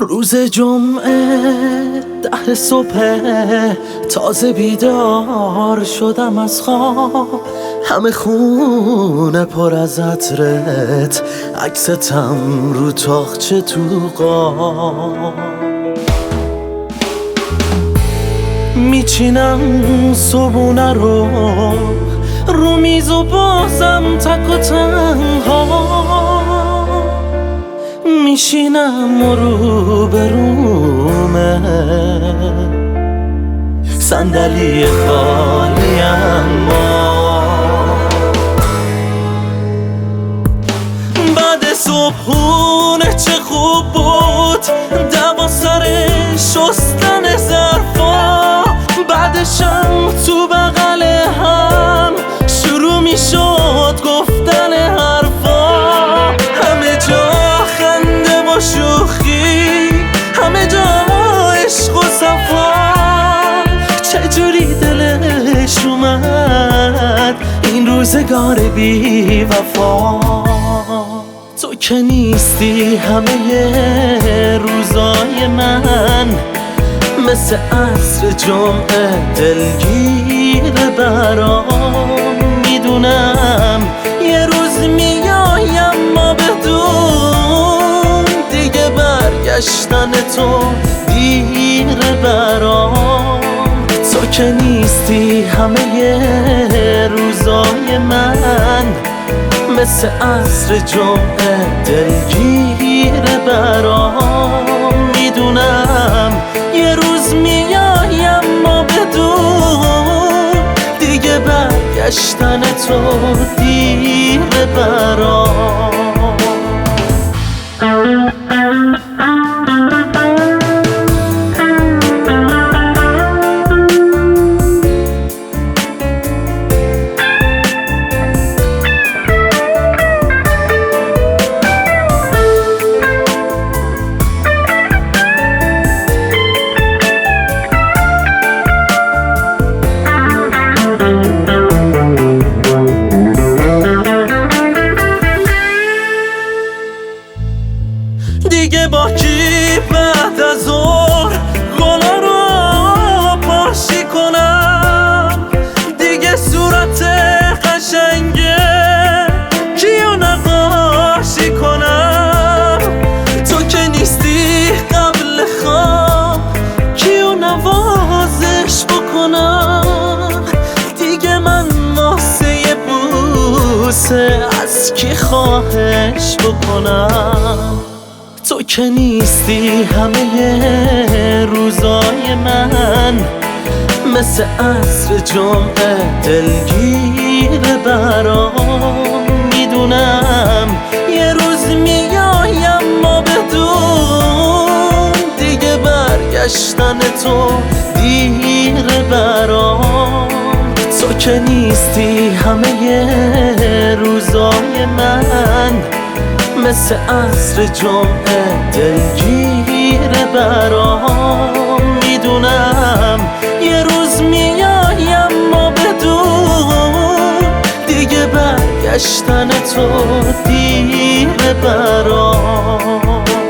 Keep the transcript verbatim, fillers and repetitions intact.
روز جمعه ده صبح تازه بیدار شدم از خواب، همه خونه پر از عطرت، عکستم رو تاقچه تو قاب. میچینم صبونه رو رو میز و بازم تک و تنها میشینم و رو به رومه صندلی خالی، اما بعد صبحونه چه خوب بود دوا سر شستن ظرفا، بعدشم تو بغل هم شروع میشد گفتن حرفا، همه جا خنده و شوخی، همه جا عشق و صفا. چجوری دلش اومد این روزگار بی وفا، تو که نیستی همه روزای من، مثل عصر جمعه دلگیر برام. میدونم یه روز میایم ما بدون دیگه برگشتن تو دیر برام، تو که نیستی همه روزای من، مثل عصر جمعه دلگیر برام. میدونم یه روز میایم ما بدون دیگه برگشتن تو دیر برام. دیگه با کی بعد از ظهر گلا رو پاشی کنم، دیگه صورت قشنگه کیو نقاشی کنم، تو که نیستی قبل خواب کیو نوازش بکنم، دیگه من واسه یه بوسه از کی خواهش بکنم، تو که نیستی همه روزای من، مثل عصر جمعه دلگیر برام. میدونم یه روز میایم ما بدون دیگه برگشتن تو دیر برام، تو که نیستی همه روزای من، مثل عصر جمعه دلگیر برام. میدونم یه روز میایم ما بدون دیگه برگشتن تو دیر برام.